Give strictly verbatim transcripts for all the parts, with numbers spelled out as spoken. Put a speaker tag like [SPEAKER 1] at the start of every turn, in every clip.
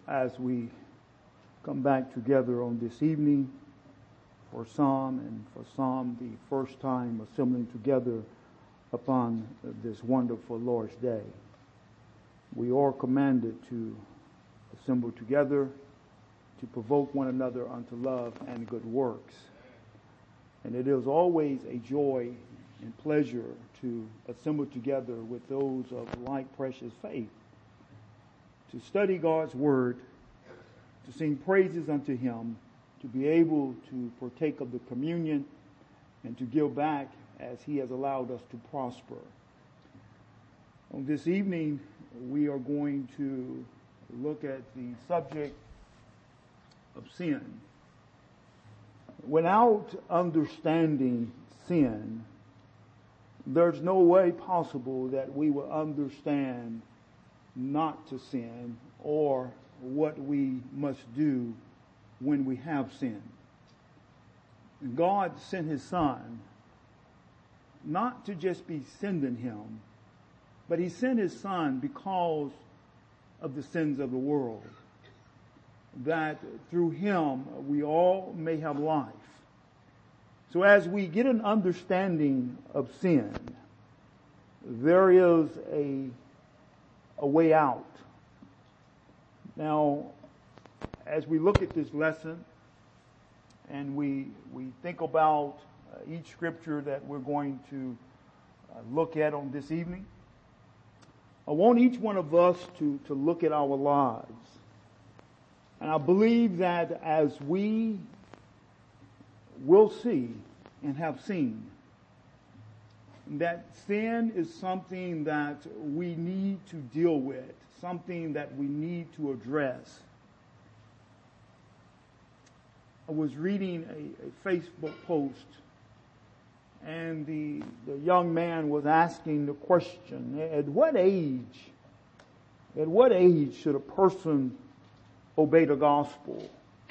[SPEAKER 1] as we come back together on this evening for Psalm and for Psalm, the first time assembling together upon this wonderful Lord's Day. We are commanded to assemble together to provoke one another unto love and good works. And it is always a joy and pleasure to assemble together with those of like precious faith, to study God's Word, to sing praises unto Him, to be able to partake of the communion, and to give back as He has allowed us to prosper. On this evening, we are going to look at the subject of sin. Without understanding sin, there's no way possible that we will understand not to sin or what we must do when we have sinned. God sent His Son not to just be sending Him, but He sent His Son because of the sins of the world, that through Him we all may have life. So as we get an understanding of sin, there is a, a way out. Now, as we look at this lesson and we we think about uh, each scripture that we're going to uh, look at on this evening, I want each one of us to, to look at our lives. And I believe that as we will see and have seen, that sin is something that we need to deal with, something that we need to address. I was reading a, a Facebook post, and the, the young man was asking the question, at what age, at what age should a person obey the gospel?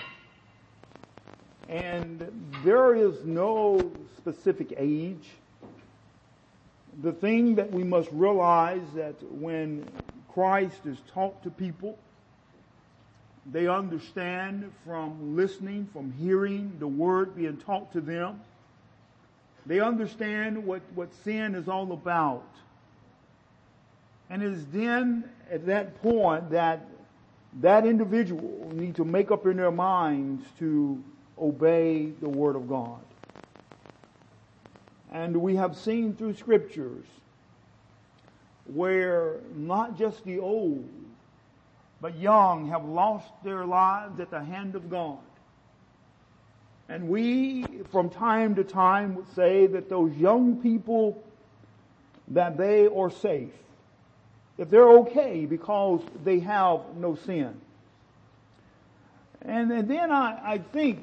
[SPEAKER 1] And there is no specific age. The thing that we must realize that when Christ is taught to people, they understand from listening, from hearing the word being taught to them. They understand what, what sin is all about. And it is then at that point that that individual need to make up in their minds to obey the Word of God. And we have seen through scriptures where not just the old, but young have lost their lives at the hand of God. And we, from time to time, would say that those young people, that they are safe, that they're okay because they have no sin. And, and then I, I think,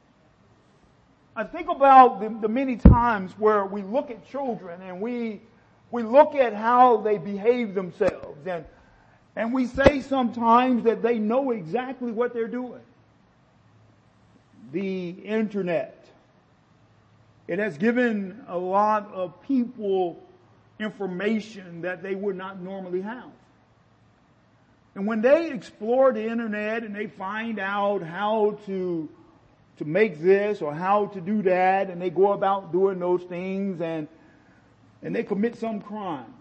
[SPEAKER 1] I think about the, the many times where we look at children and we, we look at how they behave themselves, and, and we say sometimes that they know exactly what they're doing. The internet, it has given a lot of people information that they would not normally have. And when they explore the internet and they find out how to to make this or how to do that, and they go about doing those things, and and they commit some crime,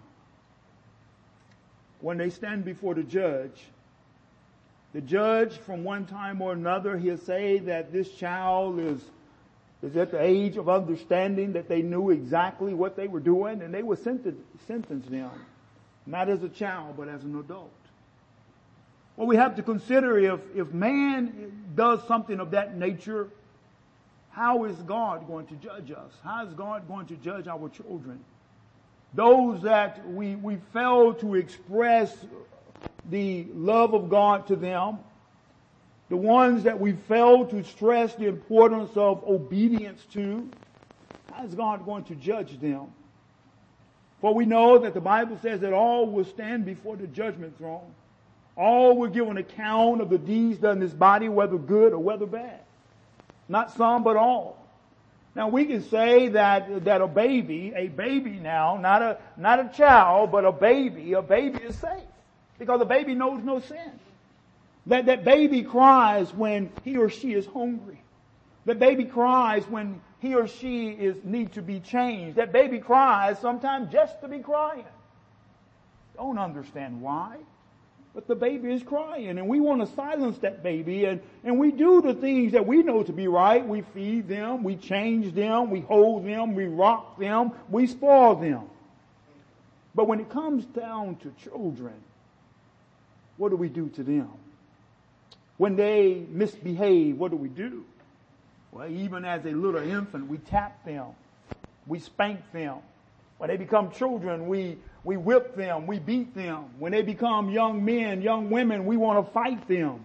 [SPEAKER 1] when they stand before the judge, the judge from one time or another, he'll say that this child is is at the age of understanding, that they knew exactly what they were doing, and they would sentence, sentence them, not as a child, but as an adult. Well, we have to consider, if, if man does something of that nature, how is God going to judge us? How is God going to judge our children? Those that we, we fail to express the love of God to them, the ones that we fail to stress the importance of obedience to, how is God going to judge them? For we know that the Bible says that all will stand before the judgment throne. All will give an account of the deeds done in this body, whether good or whether bad. Not some, but all. Now we can say that, that a baby, a baby now, not a, not a child, but a baby, a baby is safe. Because a baby knows no sin. That, that baby cries when he or she is hungry. That baby cries when he or she is need to be changed. That baby cries sometimes just to be crying. Don't understand why. But the baby is crying, and we want to silence that baby, and, and we do the things that we know to be right. We feed them, we change them, we hold them, we rock them, we spoil them. But when it comes down to children, what do we do to them? When they misbehave, what do we do? Well, even as a little infant, we tap them, we spank them. When they become children, we We whip them, we beat them. When they become young men, young women, we want to fight them.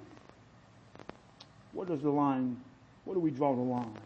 [SPEAKER 1] What does the line, what do we draw the line?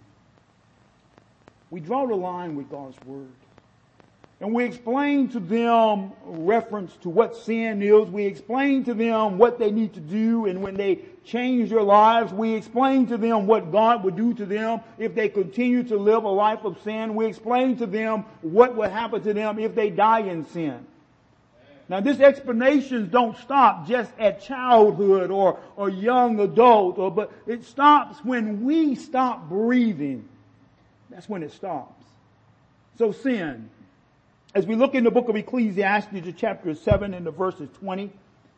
[SPEAKER 1] We draw the line with God's Word. And we explain to them reference to what sin is. We explain to them what they need to do. And when they change their lives, we explain to them what God would do to them if they continue to live a life of sin. We explain to them what will happen to them if they die in sin. Now, these explanations don't stop just at childhood or, or young adult, or, but it stops when we stop breathing. That's when it stops. So sin. As we look in the book of Ecclesiastes, chapter seven and the verses twenty,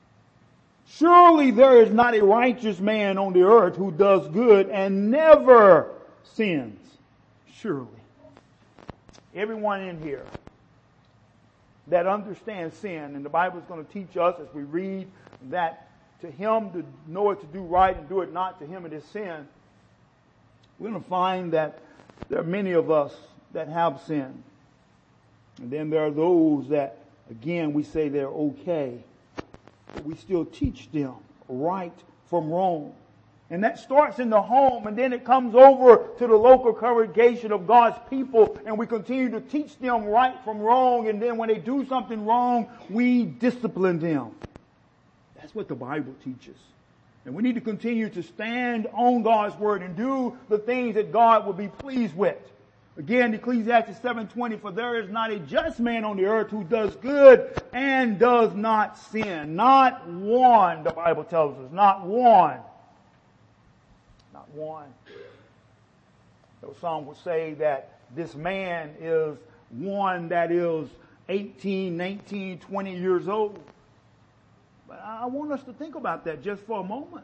[SPEAKER 1] surely there is not a righteous man on the earth who does good and never sins. Surely. Everyone in here that understands sin, and the Bible is going to teach us as we read that to him to know it to do right and do it not, to him it is sin. We're going to find that there are many of us that have sinned. And then there are those that, again, we say they're okay, but we still teach them right from wrong. And that starts in the home, and then it comes over to the local congregation of God's people, and we continue to teach them right from wrong, and then when they do something wrong, we discipline them. That's what the Bible teaches. And we need to continue to stand on God's Word and do the things that God will be pleased with. Again, Ecclesiastes seven twenty, for there is not a just man on the earth who does good and does not sin. Not one, the Bible tells us. Not one. Not one. So some would say that this man is one that is eighteen, nineteen, twenty years old. But I want us to think about that just for a moment.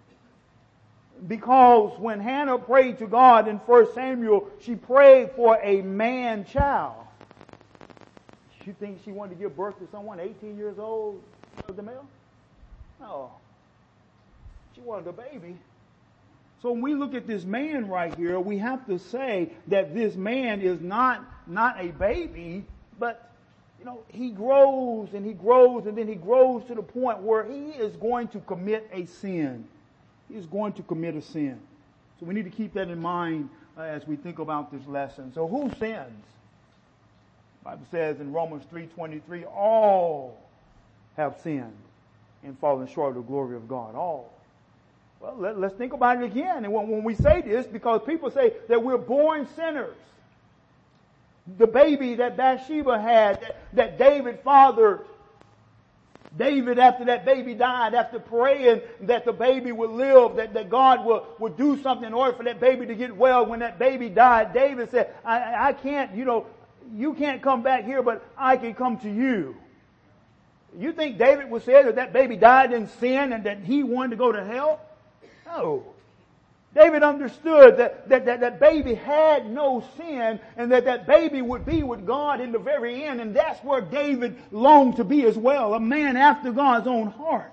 [SPEAKER 1] Because when Hannah prayed to God in First Samuel, she prayed for a man child. You think she wanted to give birth to someone eighteen years old with the male? No. She wanted a baby. So when we look at this man right here, we have to say that this man is not, not a baby, but, you know, he grows and he grows and then he grows to the point where he is going to commit a sin. He is going to commit a sin. So we need to keep that in mind uh, as we think about this lesson. So who sins? The Bible says in Romans three twenty-three, all have sinned and fallen short of the glory of God. All. Well, let, let's think about it again. And when, when we say this, because people say that we're born sinners. The baby that Bathsheba had, that, that David fathered, David, after that baby died, after praying that the baby would live, that, that God would, would do something in order for that baby to get well. When that baby died, David said, I, I can't, you know, you can't come back here, but I can come to you. You think David would say that that baby died in sin and that he wanted to go to hell? No. David understood that, that, that that baby had no sin and that that baby would be with God in the very end. And that's where David longed to be as well. A man after God's own heart.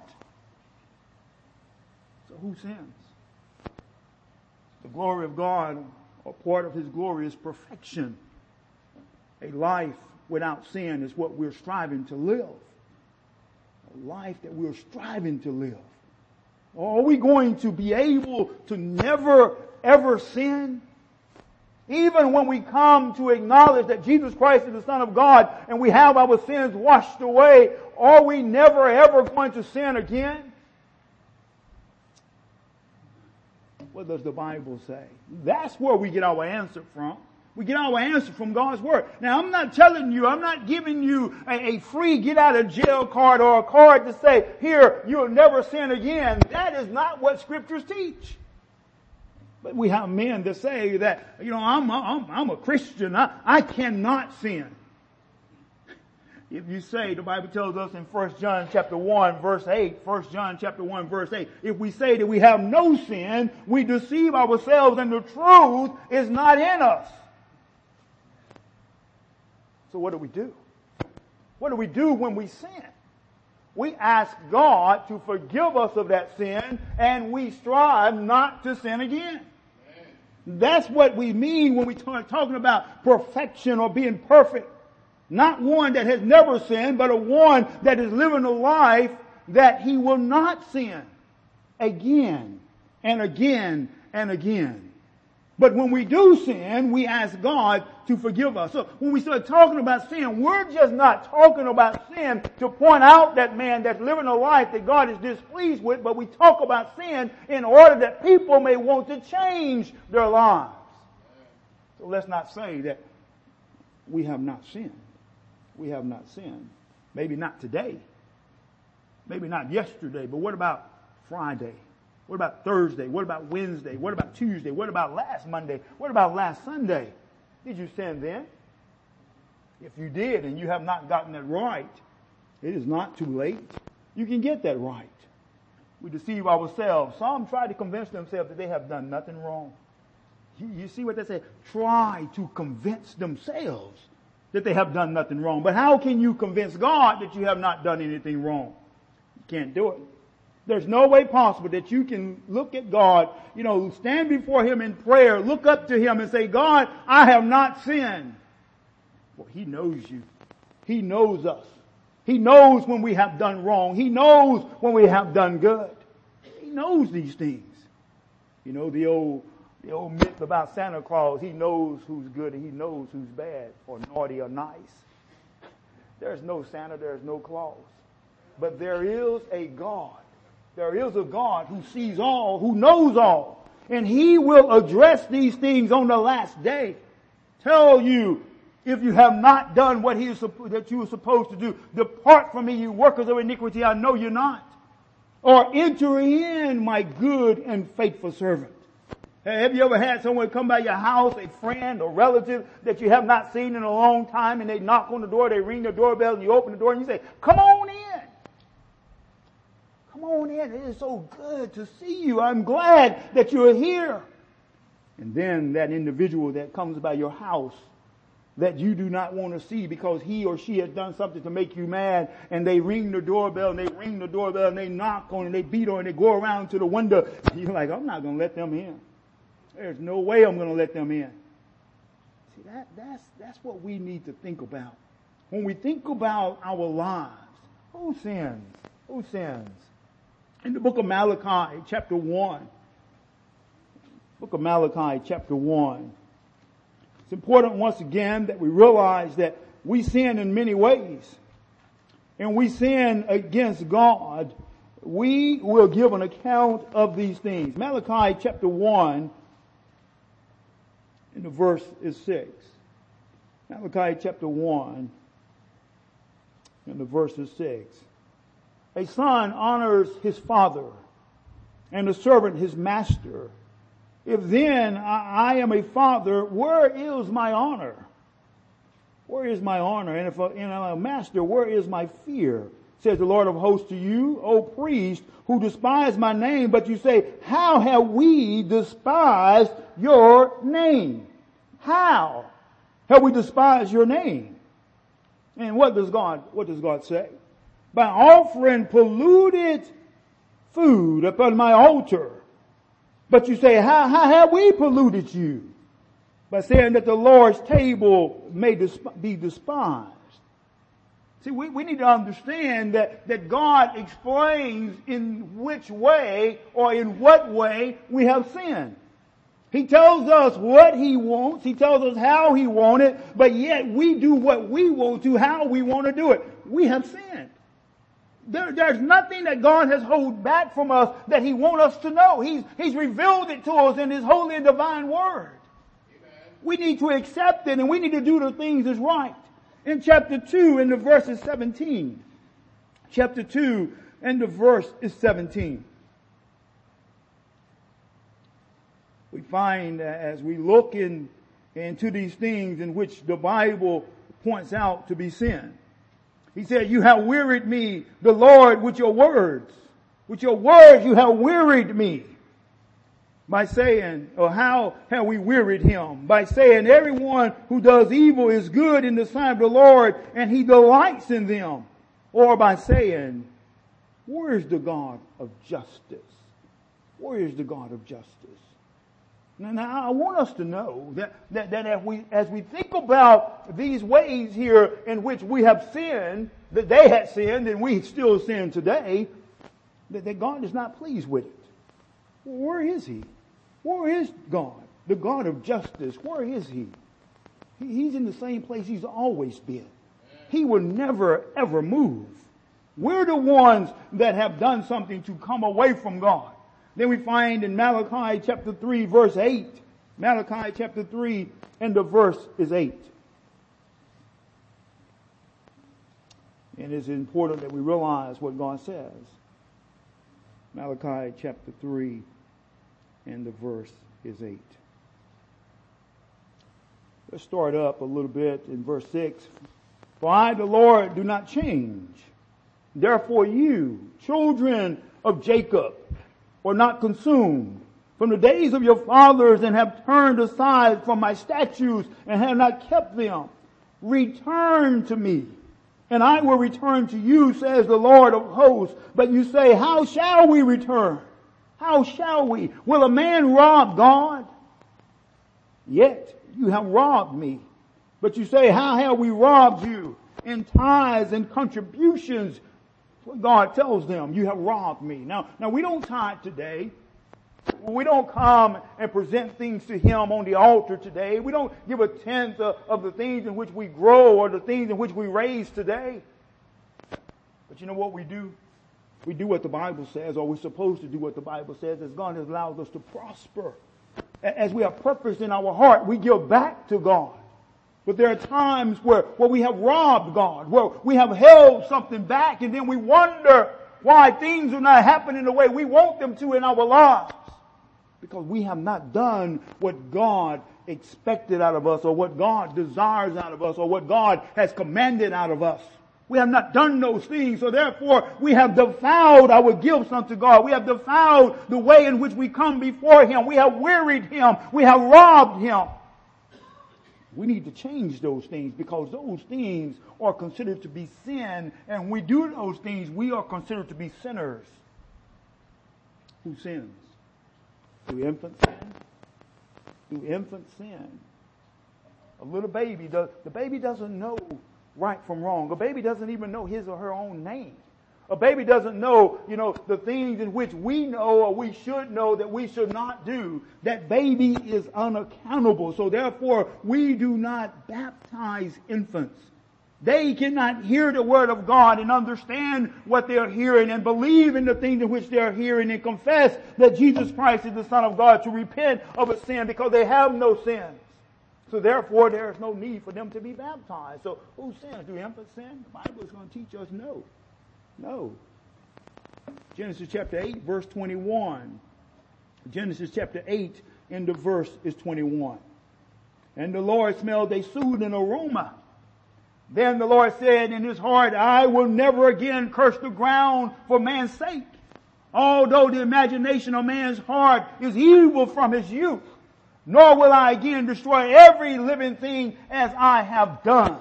[SPEAKER 1] So who sins? The glory of God, or part of His glory, is perfection. A life without sin is what we're striving to live. A life that we're striving to live. Are we going to be able to never, ever sin? Even when we come to acknowledge that Jesus Christ is the Son of God and we have our sins washed away, are we never, ever going to sin again? What does the Bible say? That's where we get our answer from. We get our answer from God's Word. Now, I'm not telling you, I'm not giving you a, a free get out of jail card or a card to say, here, you'll never sin again. That is not what Scriptures teach. But we have men that say that, you know, I'm, I'm, I'm a Christian. I, I cannot sin. If you say, the Bible tells us in First John chapter one verse eight, First John chapter one verse eight, if we say that we have no sin, we deceive ourselves and the truth is not in us. So what do we do? What do we do when we sin? We ask God to forgive us of that sin and we strive not to sin again. That's what we mean when we start talking about perfection or being perfect. Not one that has never sinned, but a one that is living a life that he will not sin again and again and again. But when we do sin, we ask God to forgive us. So when we start talking about sin, we're just not talking about sin to point out that man that's living a life that God is displeased with, but we talk about sin in order that people may want to change their lives. So let's not say that we have not sinned. We have not sinned. Maybe not today. Maybe not yesterday. But what about Friday? What about Thursday? What about Wednesday? What about Tuesday? What about last Monday? What about last Sunday? Did you sin then? If you did and you have not gotten it right, it is not too late. You can get that right. We deceive ourselves. Some try to convince themselves that they have done nothing wrong. You, you see what they say? Try to convince themselves that they have done nothing wrong. But how can you convince God that you have not done anything wrong? You can't do it. There's no way possible that you can look at God, you know, stand before Him in prayer, look up to Him and say, God, I have not sinned. Well, He knows you. He knows us. He knows when we have done wrong. He knows when we have done good. He knows these things. You know, the old The old myth about Santa Claus, he knows who's good and he knows who's bad or naughty or nice. There's no Santa, there's no Claus. But there is a God. There is a God who sees all, who knows all. And He will address these things on the last day. Tell you, if you have not done what He is that you were supposed to do, depart from me, you workers of iniquity, I know you're not. Or enter in, my good and faithful servant. Have you ever had someone come by your house, a friend or relative that you have not seen in a long time, and they knock on the door, they ring the doorbell, and you open the door and you say, come on in. Come on in. It is so good to see you. I'm glad that you're here. And then that individual that comes by your house that you do not want to see because he or she has done something to make you mad, and they ring the doorbell and they ring the doorbell and they knock on it and they beat on it and they go around to the window. And you're like, I'm not going to let them in. There's no way I'm going to let them in. See, that, that's, that's what we need to think about. When we think about our lives, who sins? Who sins? In the book of Malachi, chapter one, book of Malachi, chapter one, it's important once again that we realize that we sin in many ways. And we sin against God. We will give an account of these things. Malachi chapter one, and the verse is six. Malachi chapter one, and the verse is six. A son honors his father, and a servant his master. If then I, I am a father, where is my honor? Where is my honor? And if I am a master, where is my fear? Says the Lord of hosts to you, O priest, who despise my name. But you say, how have we despised your name? How have we despised your name? And what does God, what does God say? By offering polluted food upon my altar. But you say, how, how have we polluted you? By saying that the Lord's table may desp- be despised. See, we, we need to understand that, that God explains in which way or in what way we have sinned. He tells us what He wants. He tells us how He wants it. But yet we do what we want to, how we want to do it. We have sinned. There, there's nothing that God has held back from us that He wants us to know. He's, He's revealed it to us in His holy and divine Word. Amen. We need to accept it and we need to do the things that's right. In chapter two, in the verse is seventeen. Chapter two, and the verse is seventeen. We find that as we look in, into these things in which the Bible points out to be sin. He said, you have wearied me, the Lord, with your words. With your words you have wearied me. By saying, or how have we wearied him? By saying everyone who does evil is good in the sight of the Lord and he delights in them. Or by saying, where is the God of justice? Where is the God of justice? Now, now I want us to know that, that, that as we, as we think about these ways here in which we have sinned, that they had sinned and we still sin today, that, that God is not pleased with it. Where is he? Where is God? The God of justice. Where is he? he? He's in the same place he's always been. He will never ever move. We're the ones that have done something to come away from God. Then we find in Malachi chapter three verse eight. Malachi chapter three and the verse is eight. And it's important that we realize what God says. Malachi chapter three and the verse is eight. Let's start up a little bit in verse six. For I, the Lord, do not change. Therefore you, children of Jacob, are not consumed from the days of your fathers and have turned aside from my statutes and have not kept them. Return to me, and I will return to you, says the Lord of hosts. But you say, how shall we return? How shall we? Will a man rob God? Yet you have robbed me. But you say, how have we robbed you? In tithes and contributions. God tells them, you have robbed me. Now, now we don't tithe today. We don't come and present things to him on the altar today. We don't give a tenth of, of the things in which we grow or the things in which we raise today. But you know what we do? We do what the Bible says, or we're supposed to do what the Bible says, as God has allowed us to prosper. As we have purpose in our heart, we give back to God. But there are times where, where we have robbed God, where we have held something back, and then we wonder why things are not happening the way we want them to in our lives. Because we have not done what God expected out of us, or what God desires out of us, or what God has commanded out of us. We have not done those things, so therefore we have defiled our gifts unto God. We have defiled the way in which we come before him. We have wearied him. We have robbed him. We need to change those things, because those things are considered to be sin, and when we do those things, we are considered to be sinners. Who sins? Do infants sin? Do infants sin? A little baby, the, the baby doesn't know right from wrong. A baby doesn't even know his or her own name. A baby doesn't know, you know, the things in which we know or we should know that we should not do. That baby is unaccountable. So therefore, we do not baptize infants. They cannot hear the word of God and understand what they're hearing and believe in the things in which they're hearing and confess that Jesus Christ is the Son of God, to repent of a sin, because they have no sins. So therefore, there is no need for them to be baptized. So who sins? Do infants sin? The Bible is going to teach us no. No. Genesis chapter eight, verse twenty-one. Genesis chapter eight, and the verse is twenty-one. And the Lord smelled a soothing aroma. Then the Lord said in his heart, I will never again curse the ground for man's sake. Although the imagination of man's heart is evil from his youth, nor will I again destroy every living thing as I have done.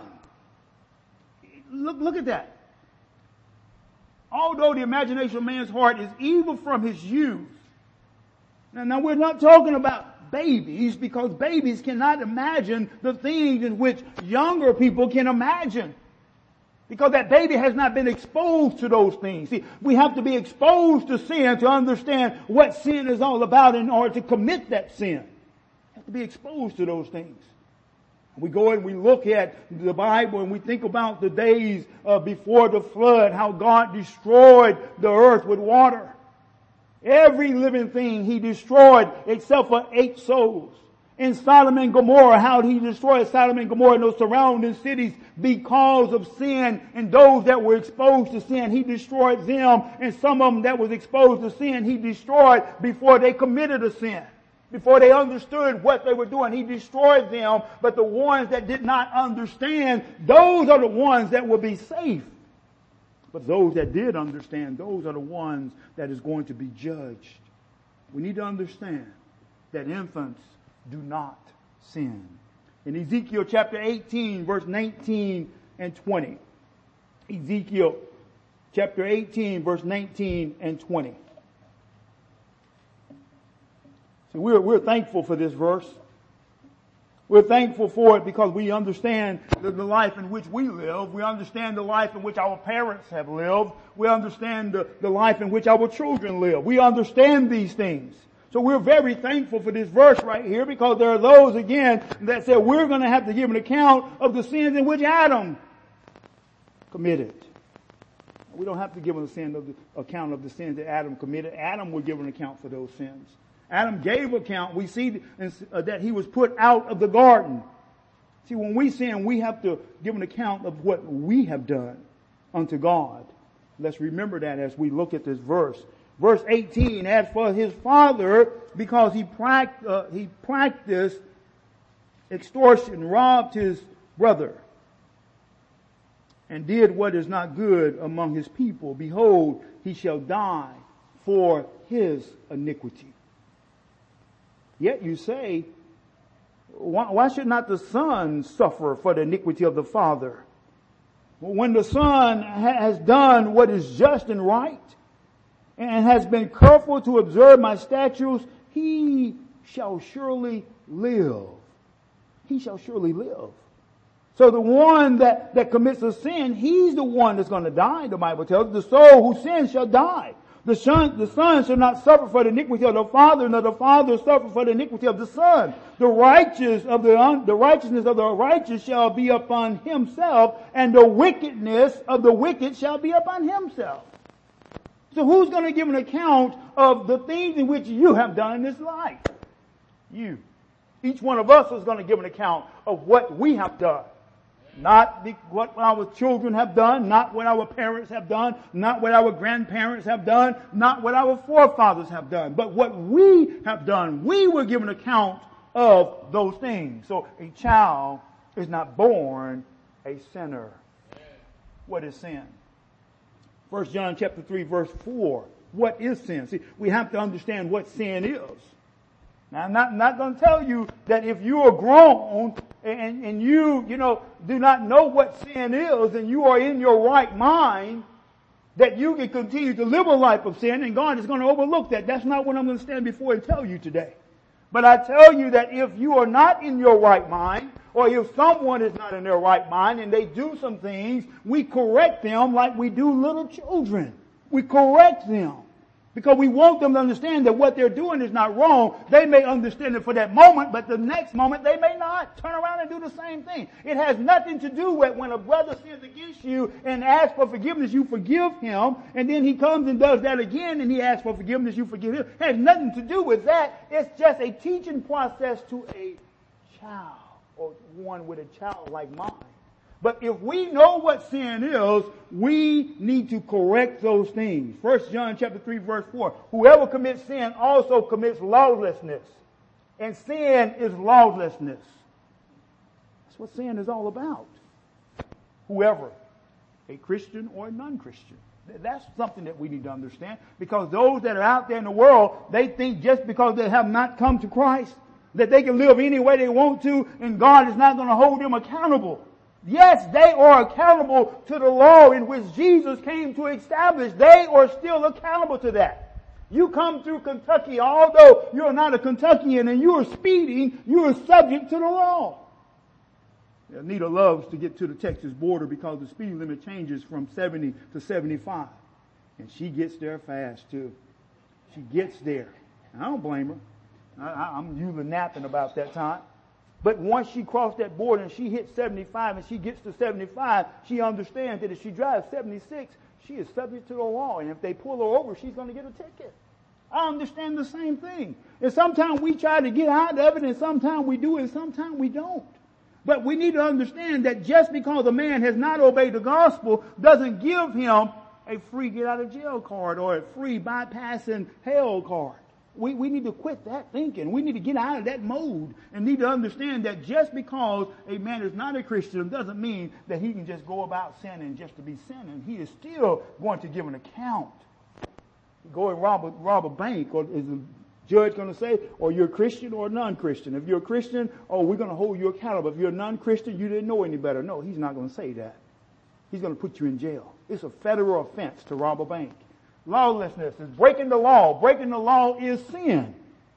[SPEAKER 1] Look, look at that. Although the imagination of man's heart is evil from his youth. Now, now we're not talking about babies, because babies cannot imagine the things in which younger people can imagine. Because that baby has not been exposed to those things. See, we have to be exposed to sin to understand what sin is all about in order to commit that sin. We have to be exposed to those things. We go and we look at the Bible and we think about the days uh, before the flood, how God destroyed the earth with water. Every living thing he destroyed except for eight souls. In Sodom and Gomorrah, how he destroyed Sodom and Gomorrah and those surrounding cities because of sin, and those that were exposed to sin, he destroyed them, and some of them that was exposed to sin, he destroyed before they committed a sin. Before they understood what they were doing, he destroyed them. But the ones that did not understand, those are the ones that will be safe. But those that did understand, those are the ones that is going to be judged. We need to understand that infants do not sin. In Ezekiel chapter eighteen, verse nineteen and twenty. Ezekiel chapter eighteen, verse nineteen and twenty. So we're, we're thankful for this verse. We're thankful for it because we understand the, the life in which we live. We understand the life in which our parents have lived. We understand the, the life in which our children live. We understand these things. So we're very thankful for this verse right here, because there are those, again, that say we're going to have to give an account of the sins in which Adam committed. We don't have to give an sin of the, account of the sins that Adam committed. Adam will give an account for those sins. Adam gave account. We see that he was put out of the garden. See, when we sin, we have to give an account of what we have done unto God. Let's remember that as we look at this verse. Verse eighteen, as for his father, because he, pract- uh, he practiced extortion, robbed his brother, and did what is not good among his people, behold, he shall die for his iniquity. Yet you say, why, why should not the son suffer for the iniquity of the father? When the son ha- has done what is just and right, and has been careful to observe my statutes, he shall surely live. He shall surely live. So the one that, that commits a sin, he's the one that's going to die, the Bible tells us. The soul who sins shall die. The son, the son shall not suffer for the iniquity of the father, nor the father suffer for the iniquity of the son. The righteous of the, un, the righteousness of the righteous shall be upon himself, and the wickedness of the wicked shall be upon himself. So who's going to give an account of the things in which you have done in this life? You. Each one of us is going to give an account of what we have done. Not the, what our children have done, not what our parents have done, not what our grandparents have done, not what our forefathers have done, but what we have done. We will give an account of those things. So a child is not born a sinner. What is sin? First John chapter three verse four. What is sin? See, we have to understand what sin is. Now, I'm not, not going to tell you that if you are grown and, and you, you know, do not know what sin is and you are in your right mind, that you can continue to live a life of sin and God is going to overlook that. That's not what I'm going to stand before and tell you today. But I tell you that if you are not in your right mind, or if someone is not in their right mind and they do some things, we correct them like we do little children. We correct them. Because we want them to understand that what they're doing is not wrong. They may understand it for that moment, but the next moment they may not turn around and do the same thing. It has nothing to do with when a brother sins against you and asks for forgiveness, you forgive him, and then he comes and does that again and he asks for forgiveness, you forgive him. It has nothing to do with that. It's just a teaching process to a child, or one with a childlike mind. But if we know what sin is, we need to correct those things. First John chapter three verse four. Whoever commits sin also commits lawlessness. And sin is lawlessness. That's what sin is all about. Whoever, a Christian or a non-Christian. That's something that we need to understand. Because those that are out there in the world, they think just because they have not come to Christ, that they can live any way they want to, and God is not going to hold them accountable. Yes, they are accountable to the law in which Jesus came to establish. They are still accountable to that. You come through Kentucky, although you're not a Kentuckian and you're speeding, you are subject to the law. Anita loves to get to the Texas border because the speed limit changes from seventy to seventy-five. And she gets there fast too. She gets there. I don't blame her. I, I'm usually napping about that time. But once she crossed that border and she hits seventy-five and she gets to seventy-five, she understands that if she drives seventy-six, she is subject to the law. And if they pull her over, she's going to get a ticket. I understand the same thing. And sometimes we try to get out of it, and sometimes we do, and sometimes we don't. But we need to understand that just because a man has not obeyed the gospel doesn't give him a free get out of jail card or a free bypassing hell card. We, we need to quit that thinking. We need to get out of that mode and need to understand that just because a man is not a Christian doesn't mean that he can just go about sinning just to be sinning. He is still going to give an account. Go and rob a, rob a bank, or is the judge going to say, or you're a Christian or a non-Christian? If you're a Christian, oh, we're going to hold you accountable. If you're a non-Christian, you didn't know any better. No, he's not going to say that. He's going to put you in jail. It's a federal offense to rob a bank. Lawlessness is breaking the law. Breaking the law is sin.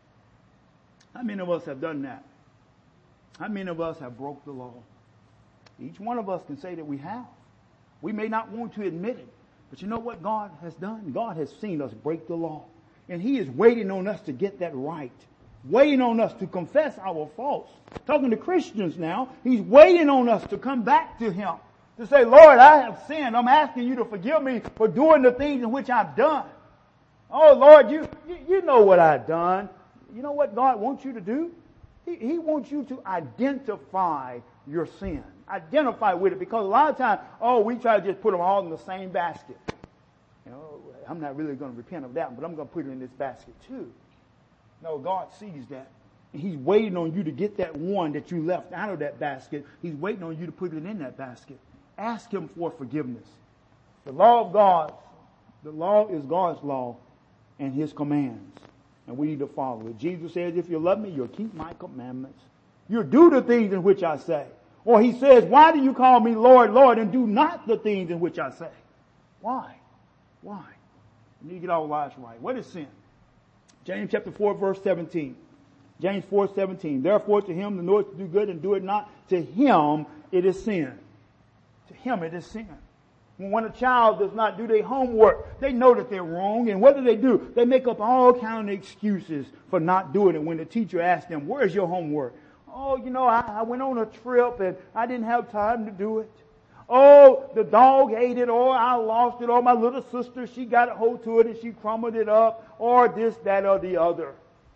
[SPEAKER 1] How many of us have done that? How many of us have broke the law? Each one of us can say that we have. We may not want to admit it, but you know what God has done? God has seen us break the law. And He is waiting on us to get that right. Waiting on us to confess our faults. Talking to Christians now, He's waiting on us to come back to Him. To say, Lord, I have sinned. I'm asking you to forgive me for doing the things in which I've done. Oh, Lord, you, you, you know what I've done. You know what God wants you to do? He, he wants you to identify your sin. Identify with it, because a lot of times, oh, we try to just put them all in the same basket. You know, I'm not really going to repent of that, but I'm going to put it in this basket too. No, God sees that. And He's waiting on you to get that one that you left out of that basket. He's waiting on you to put it in that basket. Ask Him for forgiveness. The law of God, the law is God's law and His commands. And we need to follow it. Jesus says, if you love me, you'll keep my commandments. You'll do the things in which I say. Or He says, why do you call me Lord, Lord, and do not the things in which I say? Why? Why? We need to get our lives right. What is sin? James chapter four, verse seventeen. James four, seventeen. Therefore to him that knoweth to do good and do it not, to him it is sin. To him it is sin. When a child does not do their homework, they know that they're wrong. And what do they do? They make up all kinds of excuses for not doing it when the teacher asks them, where's your homework? Oh, you know, I, I went on a trip and I didn't have time to do it. Oh, the dog ate it, or I lost it, or my little sister, she got a hold to it and she crumbled it up, or this, that, or the other.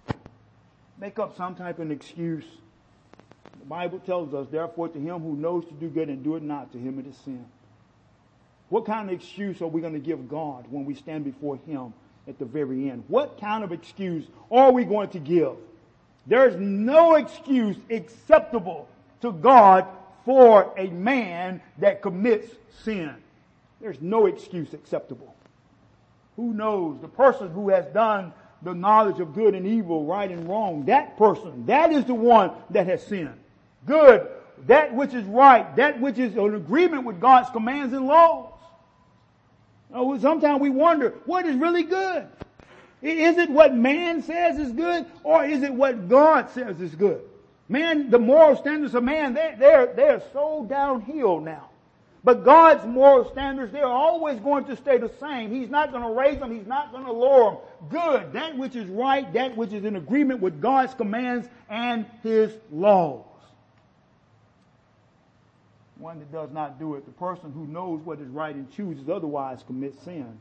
[SPEAKER 1] Make up some type of excuse. The Bible tells us, therefore, to him who knows to do good and do it not, to him it is sin. What kind of excuse are we going to give God when we stand before Him at the very end? What kind of excuse are we going to give? There's no excuse acceptable to God for a man that commits sin. There's no excuse acceptable. Who knows? The person who has done the knowledge of good and evil, right and wrong, that person, that is the one that has sinned. Good, that which is right, that which is in agreement with God's commands and laws. Oh, sometimes we wonder, what is really good? Is it what man says is good, or is it what God says is good? Man, the moral standards of man, they're, they're, they're so downhill now. But God's moral standards, they're always going to stay the same. He's not going to raise them. He's not going to lower them. Good, that which is right, that which is in agreement with God's commands and His laws. One that does not do it, the person who knows what is right and chooses otherwise commits sin.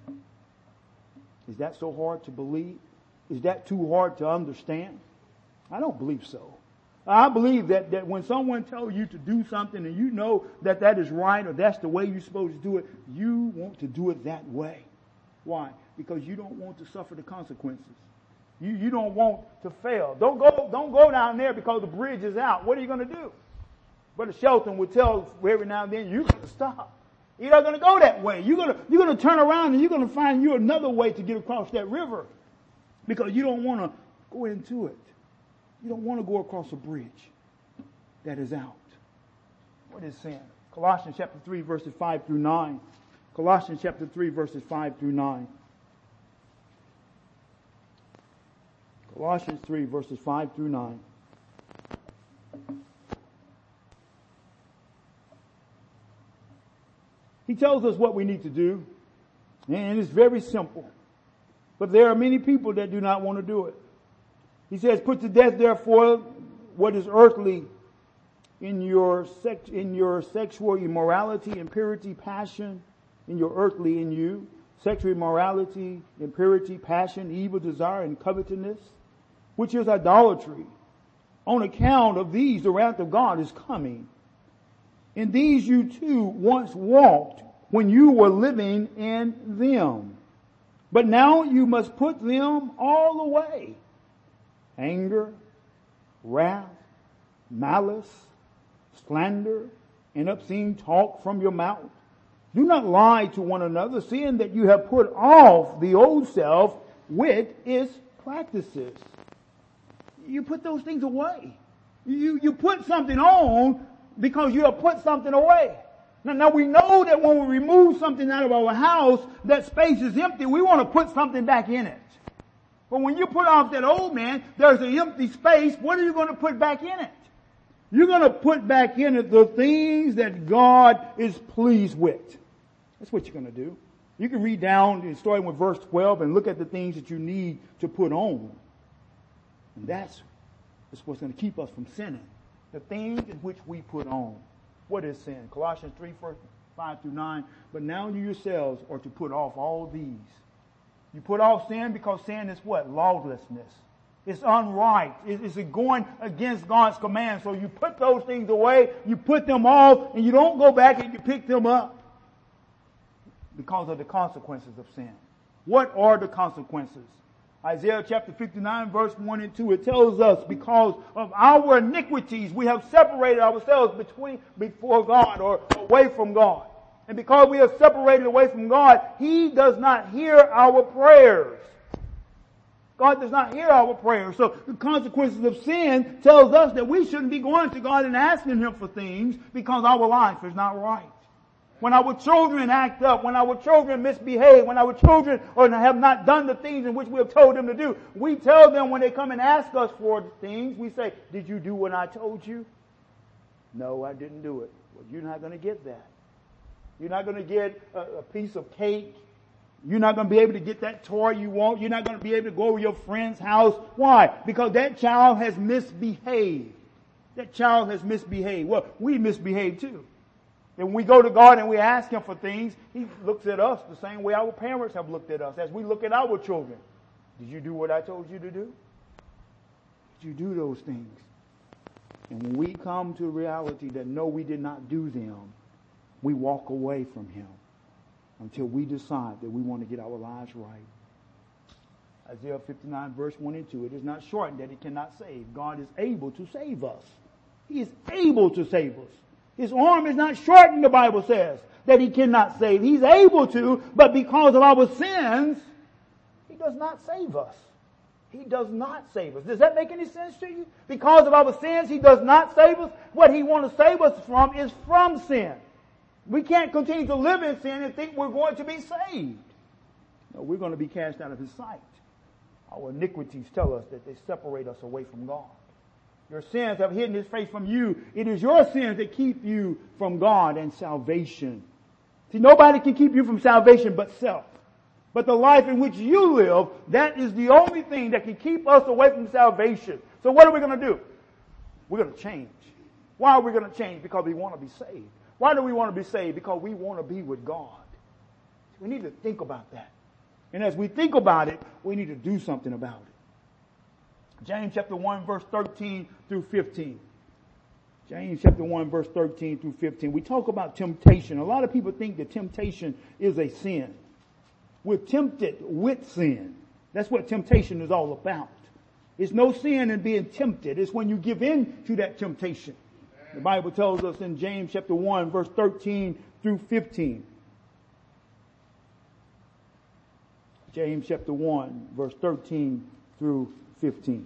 [SPEAKER 1] Is that so hard to believe? Is that too hard to understand? I don't believe so. I believe that, that when someone tells you to do something and you know that that is right or that's the way you're supposed to do it, you want to do it that way. Why? Because you don't want to suffer the consequences. You, you don't want to fail. Don't go, don't go down there because the bridge is out. What are you going to do? Brother Shelton would tell every now and then, you're going to stop. You're not going to go that way. You're going to, you're going to turn around and you're going to find you another way to get across that river because you don't want to go into it. You don't want to go across a bridge that is out. What is sin? Colossians chapter three, verses five through nine. Colossians chapter three, verses five through nine. Colossians three, verses five through nine. He tells us what we need to do, and it's very simple. But there are many people that do not want to do it. He says, put to death, therefore, what is earthly in your sex, in your sexual immorality, impurity, passion, in your earthly in you. sexual immorality, impurity, passion, evil desire, and covetousness, which is idolatry. On account of these, the wrath of God is coming. In these you too once walked when you were living in them. But now you must put them all away. Anger, wrath, malice, slander, and obscene talk from your mouth. Do not lie to one another, seeing that you have put off the old self with its practices. You put those things away. You, you put something on because you have put something away. Now, now we know that when we remove something out of our house, that space is empty. We want to put something back in it. But when you put off that old man, there's an empty space. What are you going to put back in it? You're going to put back in it the things that God is pleased with. That's what you're going to do. You can read down, starting with verse twelve, and look at the things that you need to put on. And that's, that's what's going to keep us from sinning. The things in which we put on. What is sin? Colossians three, five through nine. But now you yourselves are to put off all these. You put off sin because sin is what? Lawlessness. It's unright. It's going against God's command. So you put those things away, you put them off, and you don't go back and you pick them up because of the consequences of sin. What are the consequences? Isaiah chapter fifty-nine verse one and two, it tells us because of our iniquities we have separated ourselves between, before God or away from God. And because we have separated away from God, He does not hear our prayers. God does not hear our prayers. So the consequences of sin tells us that we shouldn't be going to God and asking Him for things because our life is not right. When our children act up, when our children misbehave, when our children or have not done the things in which we have told them to do, we tell them when they come and ask us for things, we say, did you do what I told you? No, I didn't do it. Well, you're not going to get that. You're not going to get a, a piece of cake. You're not going to be able to get that toy you want. You're not going to be able to go to your friend's house. Why? Because that child has misbehaved. That child has misbehaved. Well, we misbehave too. And when we go to God and we ask Him for things, He looks at us the same way our parents have looked at us as we look at our children. Did you do what I told you to do? Did you do those things? And when we come to reality that no, we did not do them, we walk away from Him until we decide that we want to get our lives right. Isaiah fifty-nine verse one and two, it is not shortened that it cannot save. God is able to save us. He is able to save us. His arm is not shortened, the Bible says, that He cannot save. He's able to, but because of our sins, He does not save us. He does not save us. Does that make any sense to you? Because of our sins, He does not save us. What He wants to save us from is from sin. We can't continue to live in sin and think we're going to be saved. No, we're going to be cast out of His sight. Our iniquities tell us that they separate us away from God. Your sins have hidden His face from you. It is your sins that keep you from God and salvation. See, nobody can keep you from salvation but self. But the life in which you live, that is the only thing that can keep us away from salvation. So what are we going to do? We're going to change. Why are we going to change? Because we want to be saved. Why do we want to be saved? Because we want to be with God. We need to think about that. And as we think about it, we need to do something about it. James chapter one verse thirteen through fifteen. James chapter one verse thirteen through fifteen. We talk about temptation. A lot of people think that temptation is a sin. We're tempted with sin. That's what temptation is all about. It's no sin in being tempted. It's when you give in to that temptation. The Bible tells us in James chapter one verse thirteen through fifteen. James chapter one verse thirteen through fifteen.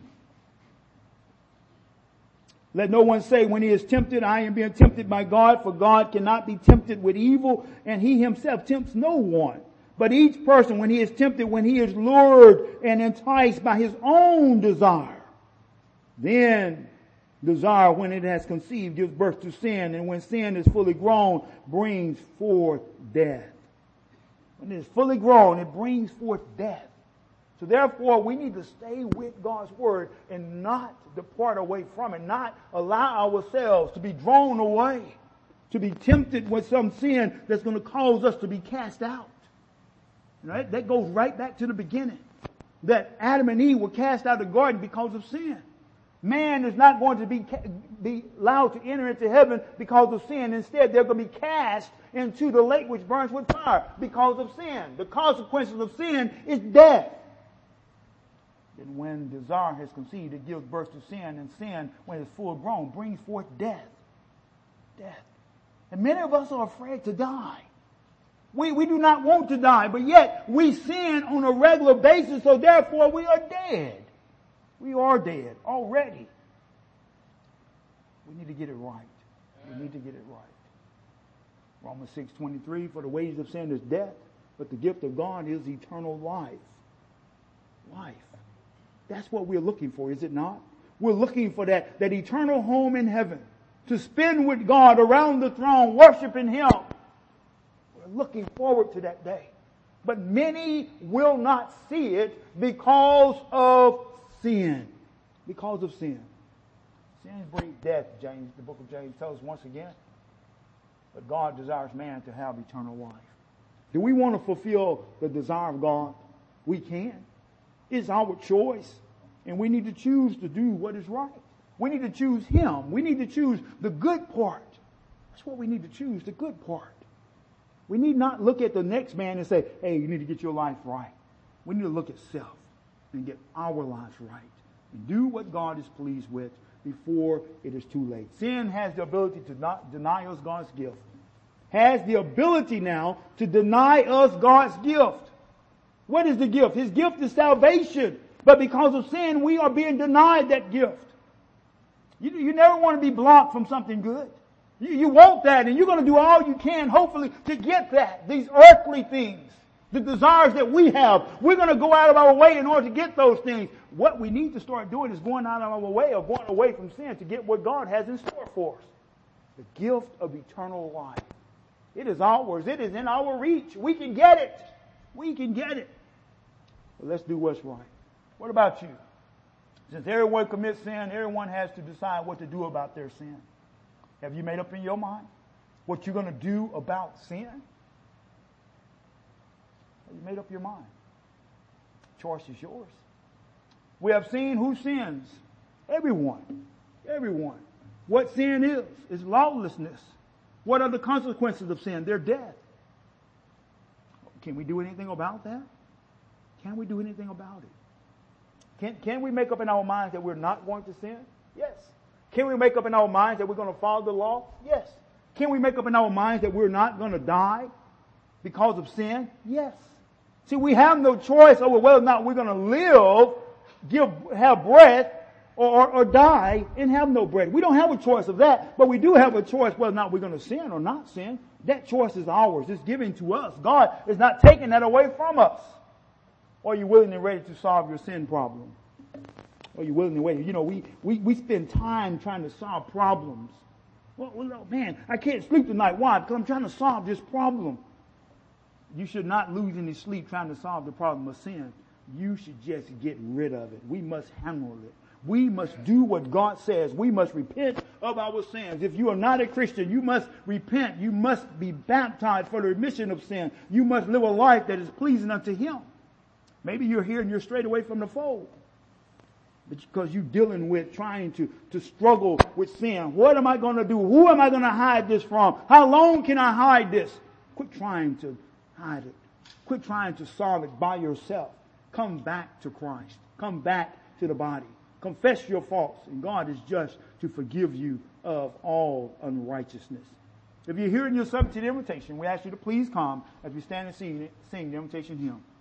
[SPEAKER 1] Let no one say when he is tempted, I am being tempted by God, for God cannot be tempted with evil, and He Himself tempts no one. But each person, when he is tempted, when he is lured and enticed by his own desire, then desire, when it has conceived, gives birth to sin, and when sin is fully grown, brings forth death. When it is fully grown, it brings forth death. So therefore, we need to stay with God's Word and not depart away from it, not allow ourselves to be drawn away, to be tempted with some sin that's going to cause us to be cast out. Right? That goes right back to the beginning. That Adam and Eve were cast out of the garden because of sin. Man is not going to be, be allowed to enter into heaven because of sin. Instead, they're going to be cast into the lake which burns with fire because of sin. The consequences of sin is death. And when desire has conceived, it gives birth to sin. And sin, when it's full grown, brings forth death. Death. And many of us are afraid to die. We, we do not want to die, but yet we sin on a regular basis, so therefore we are dead. We are dead already. We need to get it right. We need to get it right. Romans six twenty-three, for the wages of sin is death, but the gift of God is eternal life. Life. That's what we're looking for, is it not? We're looking for that, that eternal home in heaven, to spend with God around the throne, worshiping Him. We're looking forward to that day. But many will not see it because of sin. Because of sin. Sin brings death, James, the book of James tells us once again. But God desires man to have eternal life. Do we want to fulfill the desire of God? We can. It's our choice. And we need to choose to do what is right. We need to choose Him. We need to choose the good part. That's what we need to choose, the good part. We need not look at the next man and say, hey, you need to get your life right. We need to look at self and get our lives right. And do what God is pleased with before it is too late. Sin has the ability to not deny us God's gift. Has the ability now to deny us God's gift. What is the gift? His gift is salvation. But because of sin, we are being denied that gift. You, you never want to be blocked from something good. You, you want that, and you're going to do all you can, hopefully, to get that. These earthly things, the desires that we have, we're going to go out of our way in order to get those things. What we need to start doing is going out of our way or going away from sin to get what God has in store for us. The gift of eternal life. It is ours. It is in our reach. We can get it. We can get it. But let's do what's right. What about you? Since everyone commits sin, everyone has to decide what to do about their sin. Have you made up in your mind what you're going to do about sin? Have you made up your mind? Choice is yours. We have seen who sins. Everyone. Everyone. What sin is, is lawlessness. What are the consequences of sin? They're death. Can we do anything about that? Can we do anything about it? Can, can we make up in our minds that we're not going to sin? Yes. Can we make up in our minds that we're going to follow the law? Yes. Can we make up in our minds that we're not going to die because of sin? Yes. See, we have no choice over whether or not we're going to live, give, have breath, or, or, or die and have no breath. We don't have a choice of that, but we do have a choice whether or not we're going to sin or not sin. That choice is ours. It's given to us. God is not taking that away from us. Or are you willing and ready to solve your sin problem? Or are you willing and ready? You know, we, we, we spend time trying to solve problems. Well, well, man, I can't sleep tonight. Why? Because I'm trying to solve this problem. You should not lose any sleep trying to solve the problem of sin. You should just get rid of it. We must handle it. We must do what God says. We must repent of our sins. If you are not a Christian, you must repent. You must be baptized for the remission of sin. You must live a life that is pleasing unto Him. Maybe you're here and you're straight away from the fold. But because you're dealing with trying to, to struggle with sin. What am I going to do? Who am I going to hide this from? How long can I hide this? Quit trying to hide it. Quit trying to solve it by yourself. Come back to Christ. Come back to the body. Confess your faults, and God is just to forgive you of all unrighteousness. If you're here and you're subject to the invitation, we ask you to please come as we stand and sing, sing the invitation hymn.